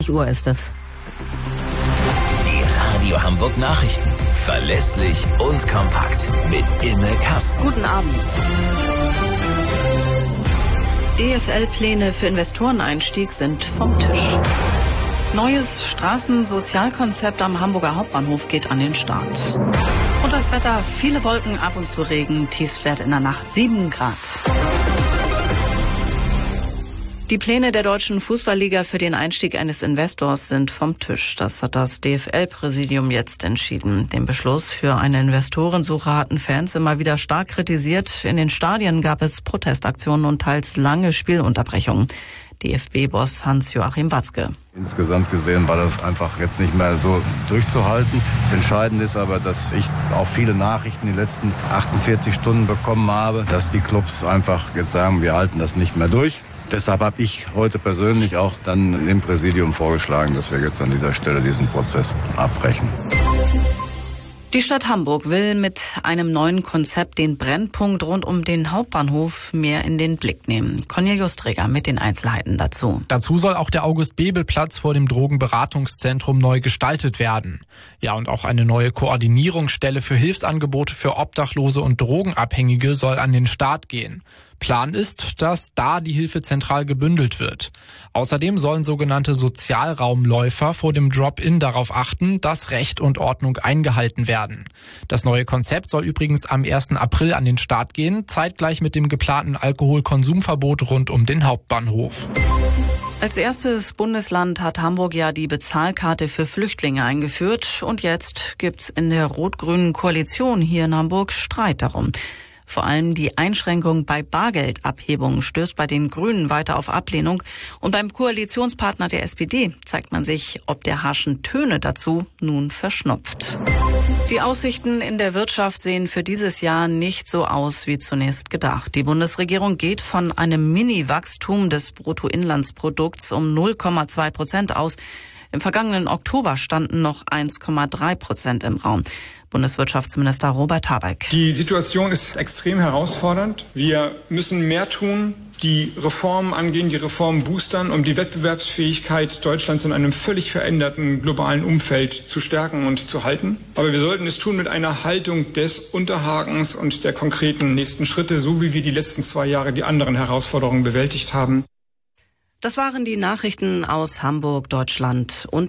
20 Uhr ist es. Die Radio Hamburg Nachrichten. Verlässlich und kompakt. Mit Imme Kasten. Guten Abend. DFL-Pläne für Investoreneinstieg sind vom Tisch. Neues Straßensozialkonzept am Hamburger Hauptbahnhof geht an den Start. Und das Wetter, viele Wolken, ab und zu Regen, Tiefstwert in der Nacht 7 Grad. Die Pläne der Deutschen Fußballliga für den Einstieg eines Investors sind vom Tisch. Das hat das DFL-Präsidium jetzt entschieden. Den Beschluss für eine Investorensuche hatten Fans immer wieder stark kritisiert. In den Stadien gab es Protestaktionen und teils lange Spielunterbrechungen. DFB-Boss Hans-Joachim Watzke. Insgesamt gesehen war das einfach jetzt nicht mehr so durchzuhalten. Das Entscheidende ist aber, dass ich auch viele Nachrichten in den letzten 48 Stunden bekommen habe, dass die Clubs einfach jetzt sagen, wir halten das nicht mehr durch. Deshalb habe ich heute persönlich auch dann dem Präsidium vorgeschlagen, dass wir jetzt an dieser Stelle diesen Prozess abbrechen. Die Stadt Hamburg will mit einem neuen Konzept den Brennpunkt rund um den Hauptbahnhof mehr in den Blick nehmen. Cornelius Träger mit den Einzelheiten dazu. Dazu soll auch der August-Bebel-Platz vor dem Drogenberatungszentrum neu gestaltet werden. Ja, und auch eine neue Koordinierungsstelle für Hilfsangebote für Obdachlose und Drogenabhängige soll an den Start gehen. Plan ist, dass da die Hilfe zentral gebündelt wird. Außerdem sollen sogenannte Sozialraumläufer vor dem Drop-in darauf achten, dass Recht und Ordnung eingehalten werden. Das neue Konzept soll übrigens am 1. April an den Start gehen, zeitgleich mit dem geplanten Alkoholkonsumverbot rund um den Hauptbahnhof. Als erstes Bundesland hat Hamburg ja die Bezahlkarte für Flüchtlinge eingeführt. Und jetzt gibt's in der rot-grünen Koalition hier in Hamburg Streit darum. Vor allem die Einschränkung bei Bargeldabhebungen stößt bei den Grünen weiter auf Ablehnung. Und beim Koalitionspartner der SPD zeigt man sich, ob der harschen Töne dazu nun verschnupft. Die Aussichten in der Wirtschaft sehen für dieses Jahr nicht so aus wie zunächst gedacht. Die Bundesregierung geht von einem Mini-Wachstum des Bruttoinlandsprodukts um 0,2% aus. Im vergangenen Oktober standen noch 1,3% im Raum. Bundeswirtschaftsminister Robert Habeck. Die Situation ist extrem herausfordernd. Wir müssen mehr tun, die Reformen angehen, die Reformen boostern, um die Wettbewerbsfähigkeit Deutschlands in einem völlig veränderten globalen Umfeld zu stärken und zu halten. Aber wir sollten es tun mit einer Haltung des Unterhakens und der konkreten nächsten Schritte, so wie wir die letzten 2 Jahre die anderen Herausforderungen bewältigt haben. Das waren die Nachrichten aus Hamburg, Deutschland und